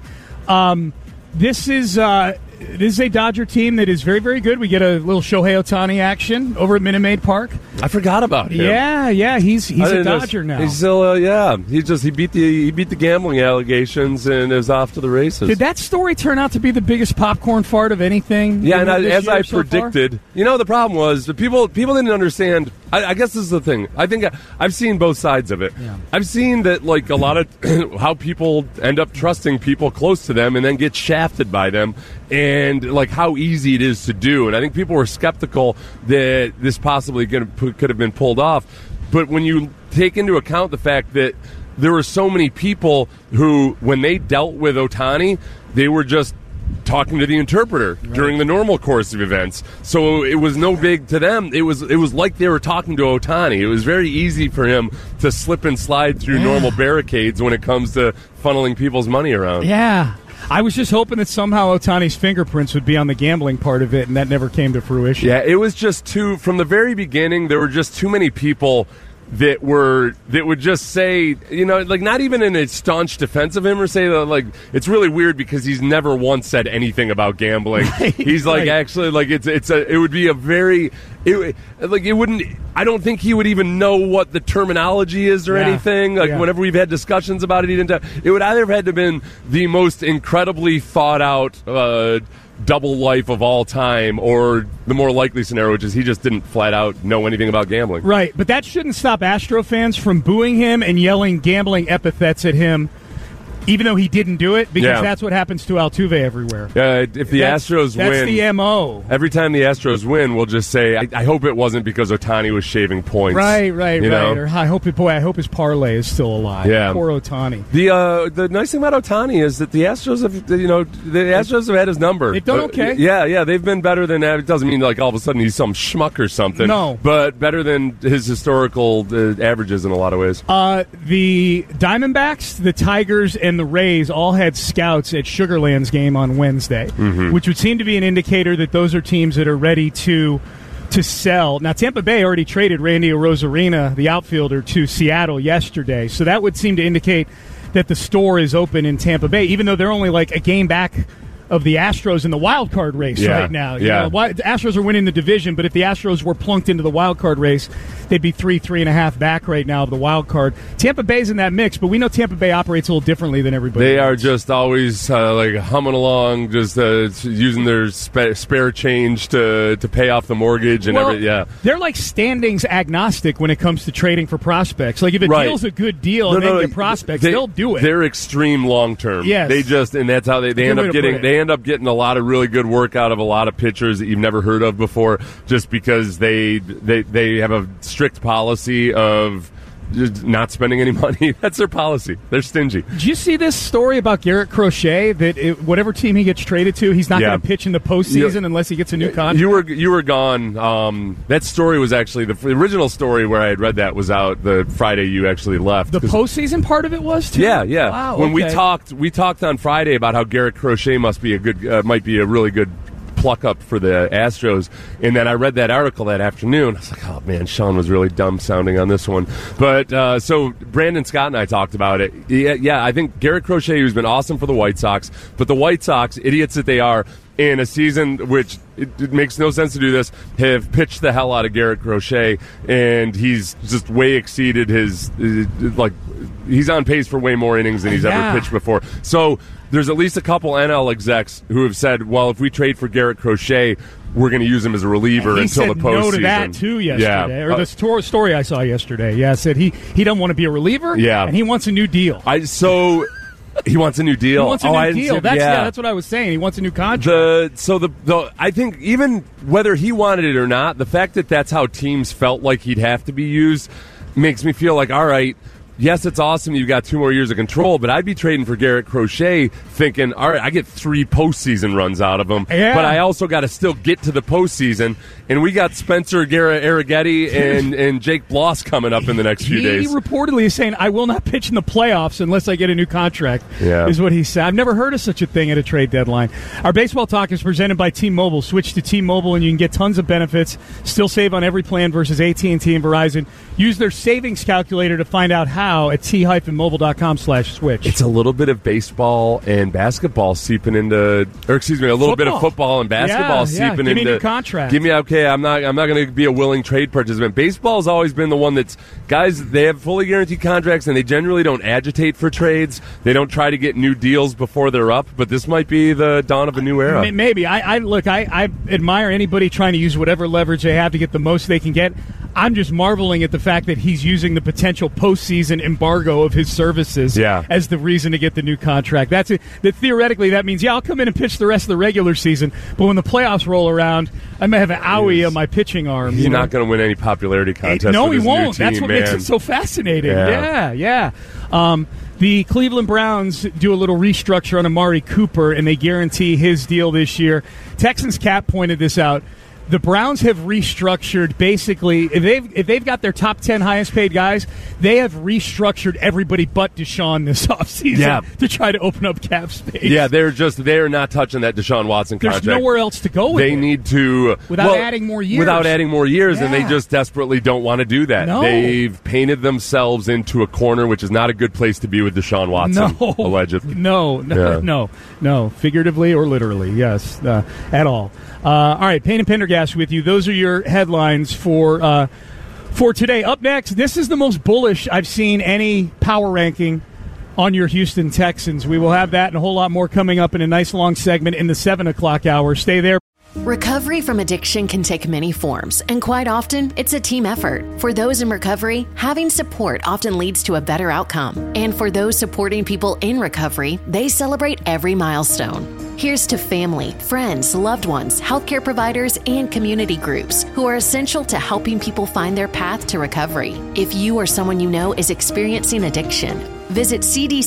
This is a Dodger team that is very, very good. We get a little Shohei Ohtani action over at Minute Maid Park. I forgot about him. Yeah, he's a Dodger now. He's still, he beat the gambling allegations and is off to the races. Did that story turn out to be the biggest popcorn fart of anything? Yeah, and as I predicted, the problem was that people didn't understand. I guess this is the thing. I think I've seen both sides of it. Yeah. I've seen that a lot of how people end up trusting people close to them and then get shafted by them, and how easy it is to do. And I think people were skeptical that this possibly could have been pulled off. But when you take into account the fact that there were so many people who, when they dealt with Ohtani, they were just talking to the interpreter during the normal course of events. So it was no big to them. It was like they were talking to Ohtani. It was very easy for him to slip and slide through normal barricades when it comes to funneling people's money around. Yeah. I was just hoping that somehow Ohtani's fingerprints would be on the gambling part of it, and that never came to fruition. Yeah, it was just from the very beginning, there were just too many people that would just say, not even in a staunch defense of him, or say that, it's really weird because he's never once said anything about gambling. Right, he's actually, it would be a very, it wouldn't, I don't think he would even know what the terminology is or anything. Whenever we've had discussions about it, it would either have had to have been the most incredibly thought out, double life of all time, or the more likely scenario, which is he just didn't flat out know anything about gambling. Right, but that shouldn't stop Astro fans from booing him and yelling gambling epithets at him, even though he didn't do it, because that's what happens to Altuve everywhere. If the Astros win... That's the M.O. Every time the Astros win, we'll just say, I hope it wasn't because Ohtani was shaving points. Right. Or I hope his parlay is still alive. Yeah. Poor Ohtani. The nice thing about Ohtani is that the Astros have had his number. They've done okay. Yeah, they've been better than that. It doesn't mean all of a sudden he's some schmuck or something. No. But better than his historical averages in a lot of ways. The Diamondbacks, the Tigers, and the Rays all had scouts at Sugarland's game on Wednesday, which would seem to be an indicator that those are teams that are ready to sell. Now, Tampa Bay already traded Randy Arozarena, the outfielder, to Seattle yesterday, so that would seem to indicate that the store is open in Tampa Bay, even though they're only a game back of the Astros in the wild card race right now. You know, the Astros are winning the division, but if the Astros were plunked into the wild card race, they'd be 3.5 back right now of the wild card. Tampa Bay's in that mix, but we know Tampa Bay operates a little differently than everybody They else. are just always like humming along, just using their spare change to pay off the mortgage and They're like standings agnostic when it comes to trading for prospects. Like if a deal's a good deal and they get prospects, they'll do it. They're extreme long term. Yes. And that's how they end up getting. They end up getting a lot of really good work out of a lot of pitchers that you've never heard of before, just because they have a strict policy of just not spending any money. That's their policy. They're stingy. Did you see this story about Garrett Crochet, that whatever team he gets traded to, he's not going to pitch in the postseason unless he gets a new contract? You were gone. That story was actually the original story where I had read that was out the Friday you actually left. The postseason part of it was too? Yeah. Wow, when we talked on Friday about how Garrett Crochet might be a really good pluck up for the Astros, and then I read that article that afternoon. I was like, oh man, Sean was really dumb sounding on this one. But so Brandon Scott and I talked about it. Yeah, I think Garrett Crochet, who's been awesome for the White Sox, but the White Sox, idiots that they are, in a season which it makes no sense to do this, have pitched the hell out of Garrett Crochet, and he's just way exceeded his he's on pace for way more innings than he's ever pitched before. So there's at least a couple NL execs who have said, well, if we trade for Garrett Crochet, we're going to use him as a reliever until the postseason. He said no to that, too, yesterday. Or the story I saw yesterday. Yeah, said he doesn't want to be a reliever, and he wants a new deal. He wants a new deal. He wants a new deal. That's what I was saying. He wants a new contract. I think even whether he wanted it or not, the fact that that's how teams felt like he'd have to be used makes me feel like, all right, yes, it's awesome you've got 2 more years of control, but I'd be trading for Garrett Crochet thinking, all right, I get 3 postseason runs out of him, but I also got to still get to the postseason, and we got Spencer Arrighetti and Jake Bloss coming up in the next few days. He reportedly is saying, I will not pitch in the playoffs unless I get a new contract, is what he said. I've never heard of such a thing at a trade deadline. Our baseball talk is presented by T-Mobile. Switch to T-Mobile, and you can get tons of benefits, still save on every plan versus AT&T and Verizon. Use their savings calculator to find out how at t-mobile.com/switch. It's a little bit of baseball and basketball seeping into, or excuse me, a little bit of football and basketball seeping into. Give me a new contract. I'm not going to be a willing trade participant. Baseball has always been the one that's, guys, they have fully guaranteed contracts and they generally don't agitate for trades. They don't try to get new deals before they're up, but this might be the dawn of a new era. Maybe. I admire anybody trying to use whatever leverage they have to get the most they can get. I'm just marveling at the fact that he's using the potential postseason embargo of his services as the reason to get the new contract. That theoretically, that means, I'll come in and pitch the rest of the regular season, but when the playoffs roll around, I may have an owie on my pitching arm. He's not going to win any popularity contest. No, he won't. New team, that's what makes it so fascinating. Yeah. The Cleveland Browns do a little restructure on Amari Cooper, and they guarantee his deal this year. Texans Cap pointed this out. The Browns have restructured basically, if they've got their top 10 highest paid guys, they have restructured everybody but Deshaun this offseason to try to open up cap space. Yeah, they're not touching that Deshaun Watson contract. There's nowhere else to go with They need to. Without adding more years. And they just desperately don't want to do that. No. They've painted themselves into a corner, which is not a good place to be with Deshaun Watson, allegedly. No. Figuratively or literally, yes, at all. All right, Payne and Pendergast with you. Those are your headlines for today. Up next, this is the most bullish I've seen any power ranking on your Houston Texans. We will have that and a whole lot more coming up in a nice long segment in the 7 o'clock hour. Stay there. Recovery from addiction can take many forms, and quite often, it's a team effort. For those in recovery, having support often leads to a better outcome. And for those supporting people in recovery, they celebrate every milestone. Here's to family, friends, loved ones, healthcare providers, and community groups who are essential to helping people find their path to recovery. If you or someone you know is experiencing addiction, visit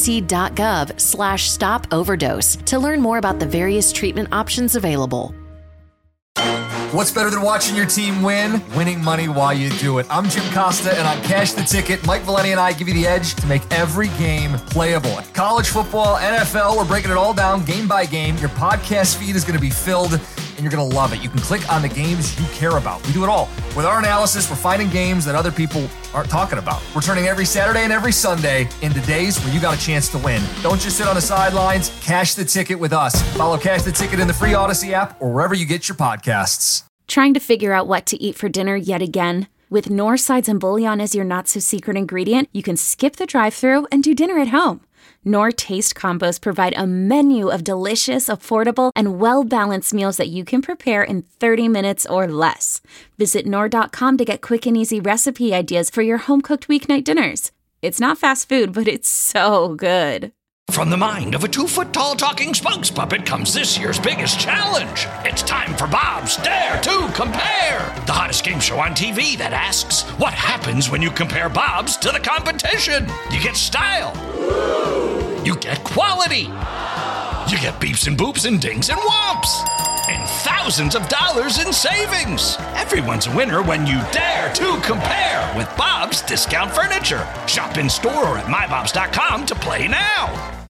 cdc.gov/stop-overdose to learn more about the various treatment options available. What's better than watching your team win? Winning money while you do it. I'm Jim Costa, and on Cash the Ticket, Mike Valeni and I give you the edge to make every game playable. College football, NFL, we're breaking it all down game by game. Your podcast feed is going to be filled and you're going to love it. You can click on the games you care about. We do it all. With our analysis, we're finding games that other people aren't talking about. We're turning every Saturday and every Sunday into days where you got a chance to win. Don't just sit on the sidelines. Cash the ticket with us. Follow Cash the Ticket in the free Odyssey app or wherever you get your podcasts. Trying to figure out what to eat for dinner yet again? With Knorr sides and bouillon as your not-so-secret ingredient, you can skip the drive-thru and do dinner at home. Knorr Taste Combos provide a menu of delicious, affordable, and well-balanced meals that you can prepare in 30 minutes or less. Visit Knorr.com to get quick and easy recipe ideas for your home-cooked weeknight dinners. It's not fast food, but it's so good. From the mind of a 2-foot-tall talking spokes puppet comes this year's biggest challenge. It's time for Bob's Dare to Compare, the hottest game show on TV that asks, what happens when you compare Bob's to the competition? You get style. You get quality. You get beeps and boops and dings and whomps. And thousands of dollars in savings. Everyone's a winner when you dare to compare with Bob's Discount Furniture. Shop in store or at mybobs.com to play now.